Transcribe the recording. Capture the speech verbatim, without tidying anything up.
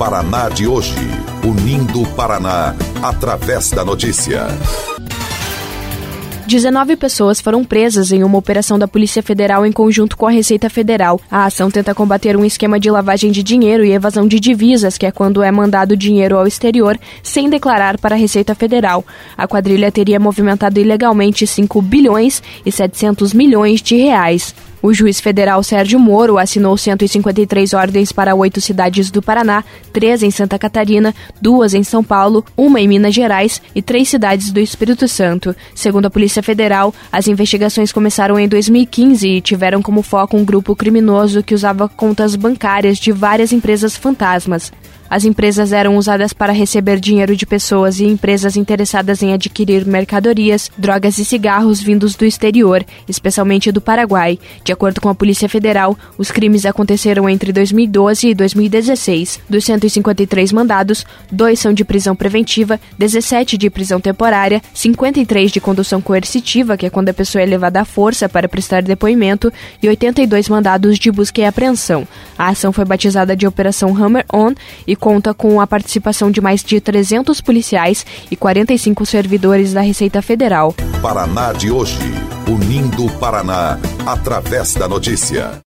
Paraná de hoje, unindo o Paraná através da notícia. dezenove pessoas foram presas em uma operação da Polícia Federal em conjunto com a Receita Federal. A ação tenta combater um esquema de lavagem de dinheiro e evasão de divisas, que é quando é mandado dinheiro ao exterior sem declarar para a Receita Federal. A quadrilha teria movimentado ilegalmente cinco bilhões e setecentos milhões de reais. O juiz federal Sérgio Moro assinou cento e cinquenta e três ordens para oito cidades do Paraná, três em Santa Catarina, duas em São Paulo, uma em Minas Gerais e três cidades do Espírito Santo. Segundo a Polícia Federal, as investigações começaram em dois mil e quinze e tiveram como foco um grupo criminoso que usava contas bancárias de várias empresas fantasmas. As empresas eram usadas para receber dinheiro de pessoas e empresas interessadas em adquirir mercadorias, drogas e cigarros vindos do exterior, especialmente do Paraguai. De acordo com a Polícia Federal, os crimes aconteceram entre dois mil e doze e dois mil e dezesseis. Dos cento e cinquenta e três mandados, dois são de prisão preventiva, dezessete de prisão temporária, cinquenta e três de condução coercitiva, que é quando a pessoa é levada à força para prestar depoimento, e oitenta e dois mandados de busca e apreensão. A ação foi batizada de Operação Hammer On e conta com a participação de mais de trezentos policiais e quarenta e cinco servidores da Receita Federal. Paraná de hoje, unindo o Paraná através da notícia.